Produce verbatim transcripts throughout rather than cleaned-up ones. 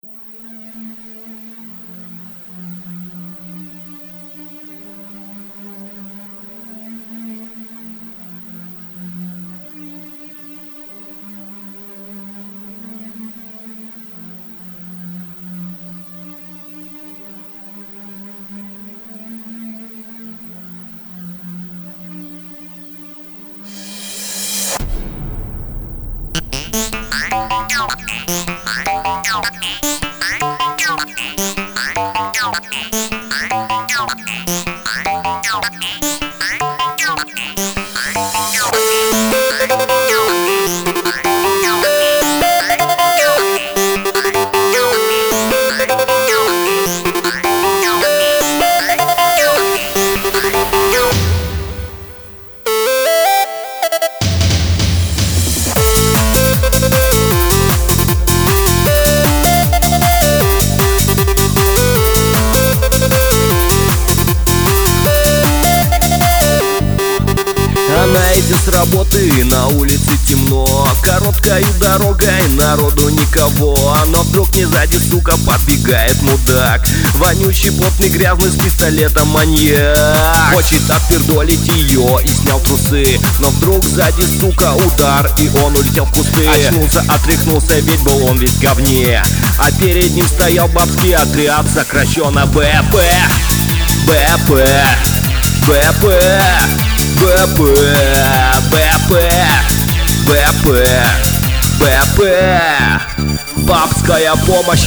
Она идет с работы, на улице темно, короткой дорогой, народу никого. Но вдруг не сзади, сука, подбегает мудак, вонючий, потный, грязный, с пистолетом маньяк. Хочет отпердолить ее и снял трусы, но вдруг сзади, сука, удар, и он улетел в кусты. Очнулся, отряхнулся, ведь был он весь в говне, а перед ним стоял бабский отряд, сокращенно БП. БП, БП, БП, БП, БП, БП, бабская помощь.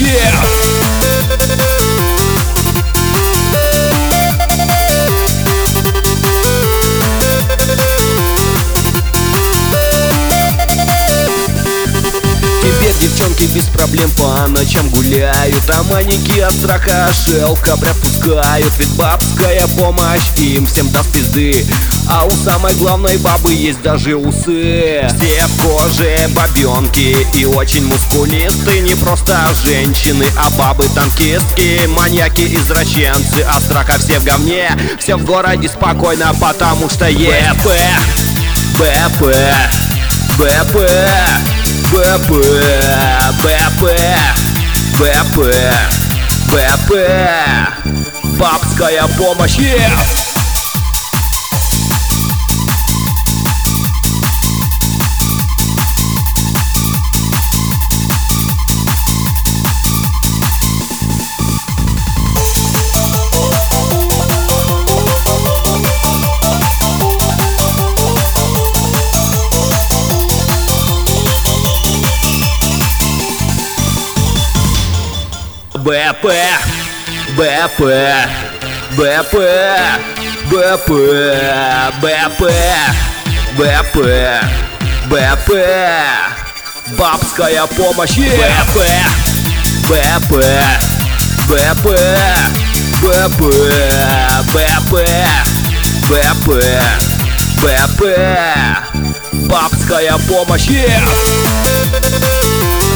Теперь девчонки без проблем по ночам гуляют, а маньяки от страха шелка приотпускают. Ведь бабская помощь им всем даст пизды, а у самой главной бабы есть даже усы. Все в коже бабенки и очень мускулисты, не просто женщины, а бабы-танкистки, маньяки-извращенцы, а страха все в говне. Все в городе спокойно, потому что есть БП, БП, БП, БП, БП, БП, бабская помощь. БП, БП, БП, БП, БП, БП, БП, бабская помощь. БП, БП, БП, БП, БП, БП, БП, бабская помощь.